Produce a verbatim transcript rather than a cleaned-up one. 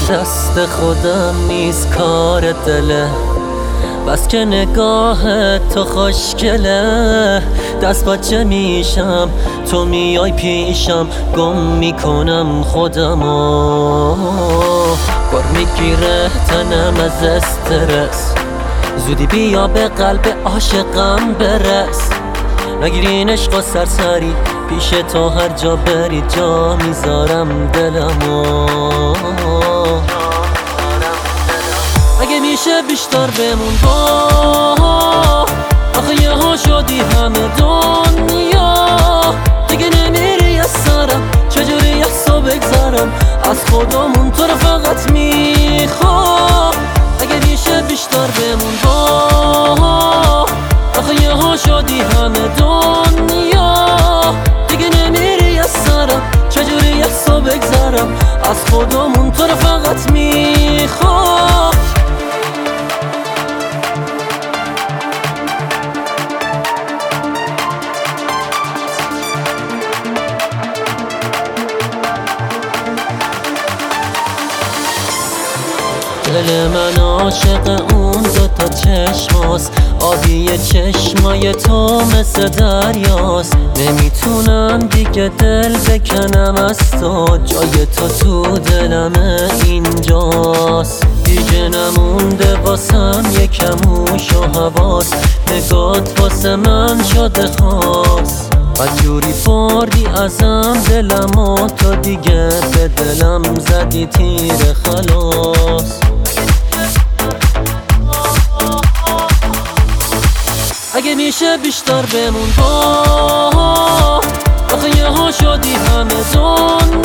دست خودم نیست کار دله، بس که نگاه تو خوشگله. دست بچه میشم تو میای پیشم، گم میکنم خودمو. گر میگیره تنم از استرس، زودی بیا به قلب عاشقم برس. نگیرین عشق و سرسری، پیش تو هر جا بری جا میذارم دلمو. اگه میشه بیشتر بمون با، آخه یه ها شدی همه دنیا. دیگه نمیری از سرم، چجوری یه سو بگذارم از خودمون، تو رو فقط میخوام. اگه میشه بیشتر بمون با، آخه یه ها شدی همه دنیا. دیگه نمیری از سرم، چجوری یه سو بگذارم از خودمون، تو رو فقط میخوام. دل من عاشق اون دوتا چشماست، آبی چشمای تو مثل دریاست. نمیتونم دیگه دل بکنم از تو، جای تو تو دلم اینجاست. دیگه نمونده واسم یکم هوش و حواس، نگات واسه من شده خاص. بدجوری بردی ازم دلم و تو دیگه به دلم زدی تیر خلاص. اگه میشه بیشتر بمون با، آخه یه ها شدی همه دنیا.